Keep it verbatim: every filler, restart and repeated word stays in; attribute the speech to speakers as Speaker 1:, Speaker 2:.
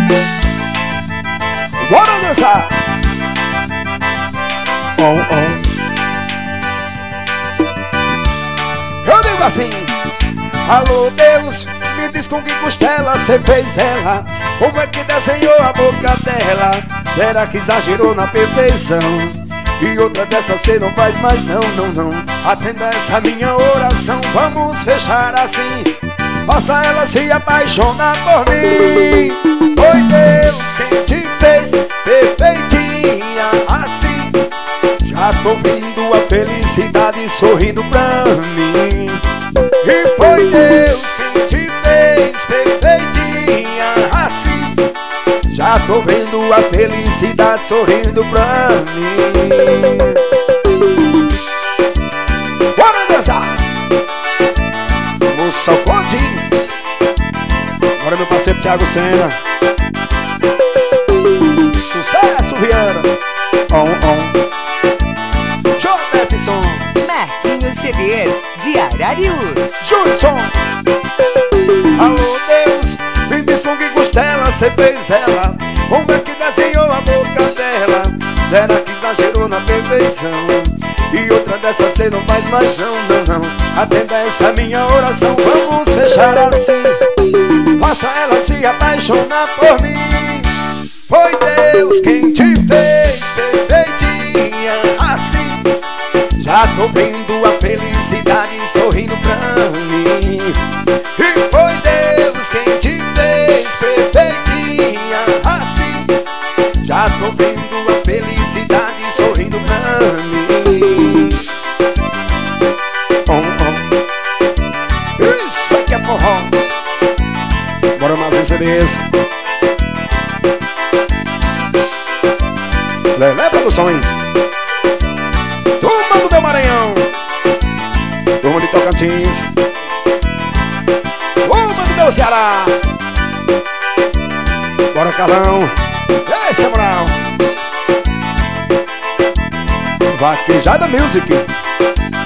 Speaker 1: Bora dançar. Oh, oh. Eu digo assim: alô Deus, me diz com que costela cê fez ela. Como é que desenhou a boca dela? Será que exagerou na perfeição? E outra dessa cê não faz mais não, não, não. Atenda essa minha oração, vamos fechar assim. Faça ela se apaixonar por mim. Foi Deus quem te fez perfeitinha assim. Já tô vendo a felicidade sorrindo pra mim. E foi Deus quem te fez perfeitinha assim. Já tô vendo a felicidade sorrindo pra mim. Bora dançar! Moça Fontes. Agora meu parceiro Thiago Senna. Sucesso, Viana. On, on. Jefferson.
Speaker 2: Marquinhos C Ds de Ararius.
Speaker 1: Judson. Alô Deus, me diz com que costela cê fez ela. Como é que desenhou a boca dela? Será que exagerou na perfeição? E outra dessa cê não faz mais não, não, não. Atenda essa minha oração, vamos fechar assim. Faça ela se apaixonar por mim. Foi Deus quem te fez perfeitinha assim. Já tô vendo a felicidade sorrindo pra mim. E foi Deus quem te fez perfeitinha assim. Já tô vendo a felicidade sorrindo pra mim. Oh, oh. Isso aqui é forró. Bora mais em C Ds. Lelé Produções. Turma do meu Maranhão. Turma de Tocantins. Turma do meu Ceará. Bora Calão. Esse é moral. Vaquejada Music.